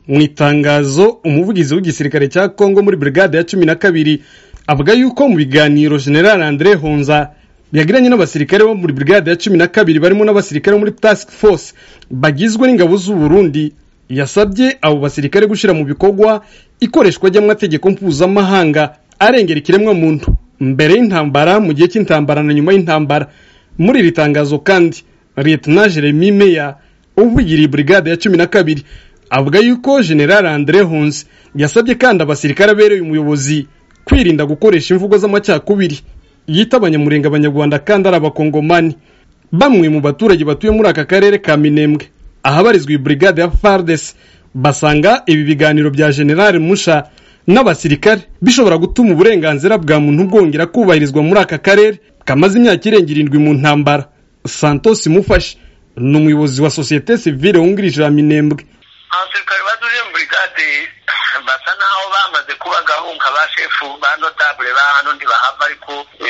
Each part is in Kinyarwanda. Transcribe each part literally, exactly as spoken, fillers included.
mu itangazo umuvugizi w'igisirikare cya Kongo muri brigade ya cumi na kabiri avuga yuko mu biganiro General Andre Honza yagiranye n'abasirikare bo muri brigade ya cumi na kabiri barimo n'abasirikare muri task force bagizwe n'ingabo z'u Burundi, yasabye abo basirikare gushira mu bikorwa ikoreshwa ry'amategeko mpuzamahanga arengera ikiremwa muntu mbere y'intambara, mu gihe cy'intambara na nyuma y'intambara. Muri iri tangazo kandi Lieutenant Jeremy Meya uvugiriye brigade ya cumi na kabiri avuga yuko General Andre Honza yasabye kandi abasirikare abereye umuyobozi kwirinda gukoresha imvugo z'amacyakubiri yita abanyamurenge abanyarwanda kandi ari abakongomani. Bamwe mu baturage batuye muri aka karere ka Minembwe ahabarizwa iyi brigade ya F A R D C basanga ibi biganiro bya General Musha n'abasirikare bishobora gutuma uburenganzira bwa muntu bwongera kubahirizwa muri aka karere kamaze imyaka irenga irindwi mu ntambara. Santos Mufashi ni umuyobozi wa societe civile wungirije ya Minembwe. Abasirikare batuje mu brigade basa naho bamaze kuba gahunka ba shefu ba notable ba hano ntibahava, ariko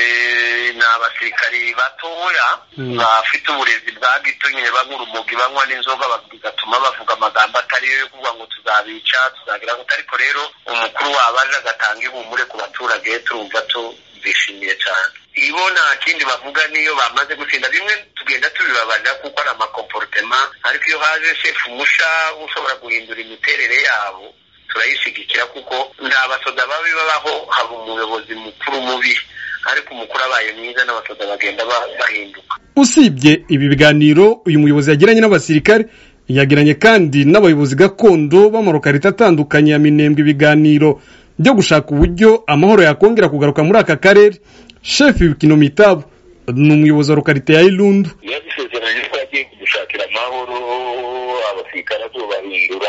ni abasirikare batoya bafite uburezi bwa gito nyine banyura umugi banywa n'inzoga bigatuma bavuga amagambo atari yo kuvuga ngo tuzabica tuzagira ngo, ariko rero umukuru wabaje agatanga ihumure ku baturage turumva tubishimiye cyane. Ibo nta kindi bavuga niyo bamaze gutsinda, bimwe tugenda tubibabarira kuko ari amakomportema, ariko iyo haje shefu Musha ushobora guhindura imiterere yabo turayishigikira kuko nta basoda babi babaho, haba umuyobozi mukuru mubi, ariko umukuru abaye mwiza n'abasoda bagenda bahinduka. Usibye ibi biganiro uyu muyobozi yagiranye n'abasirikare, yagiranye kandi n'abayobozi gakondo b'amarokarita atandukanye ya Minembwe ibiganiro byo gushaka uburyo amahoro yakongera kugaruka muri aka karere. Chef Bikino Mitabo ni umuyobozi wa lokalite ya Ilundu. Yabisezeranye ko agiye gushakira amahoro abasirikare azobahindura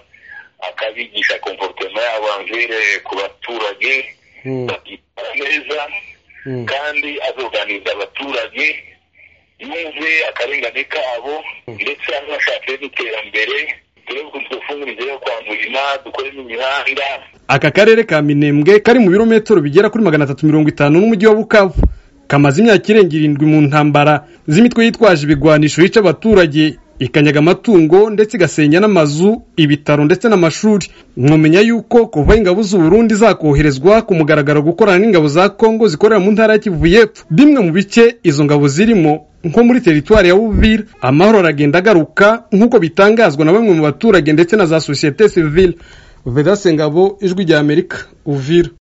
akabigisha comportement y'abanjere ku baturage bakitwara neza, kandi azoganiriza abaturage yumve akarengane kabo ndetse anashake n'iterambere Aka karere ka Minembwe kari mu birometero bigera kuri magana atatu mirongo itanu n'umujyi wa Bukavu kamaze imyaka irenga irindwi mu ntambara z'imitwe yitwaje ibigwanisho yica abaturage, ikanyaga amatungo ndetse igasenya n'amazu, ibitaro ndetse n'amashuri. Mwomenya yuko kuva ingabo z'u Burundi zakoherezwa ku mugaragaro gukorana n'ingabo za Kongo zikorera mu ntara ya Kivu y'Epfo, bimwe mu bice izo ngabo zirimo nko muri teritwari ya Uvira amahoro aragenda agaruka nk'uko bitangazwa na bamwe mu baturage ndetse na za societe civile. Vedaste Ngabo, Ijwi rya Amerika, Uvira.